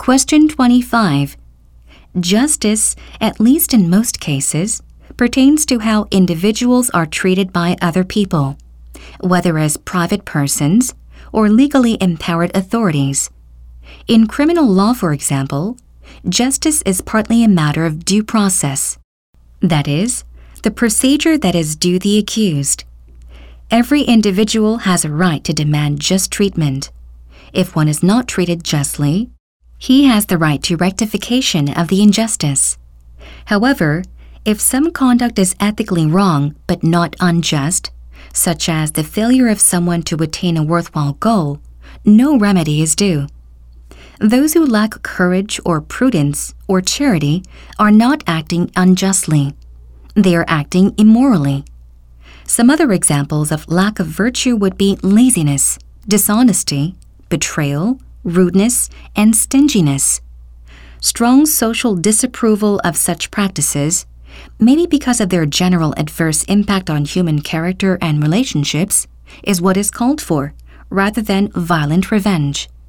Question 25. Justice, at least in most cases, pertains to how individuals are treated by other people, whether as private persons or legally empowered authorities. In criminal law, for example, justice is partly a matter of due process. That is, the procedure that is due the accused. Every individual has a right to demand just treatment. If one is not treated justly, he has the right to rectification of the injustice. However, if some conduct is ethically wrong but not unjust, such as the failure of someone to attain a worthwhile goal, no remedy is due. Those who lack courage or prudence or charity are not acting unjustly. They are acting immorally. Some other examples of lack of virtue would be laziness, dishonesty, betrayal, rudeness, and stinginess. Strong social disapproval of such practices, maybe because of their general adverse impact on human character and relationships, is what is called for, rather than violent revenge.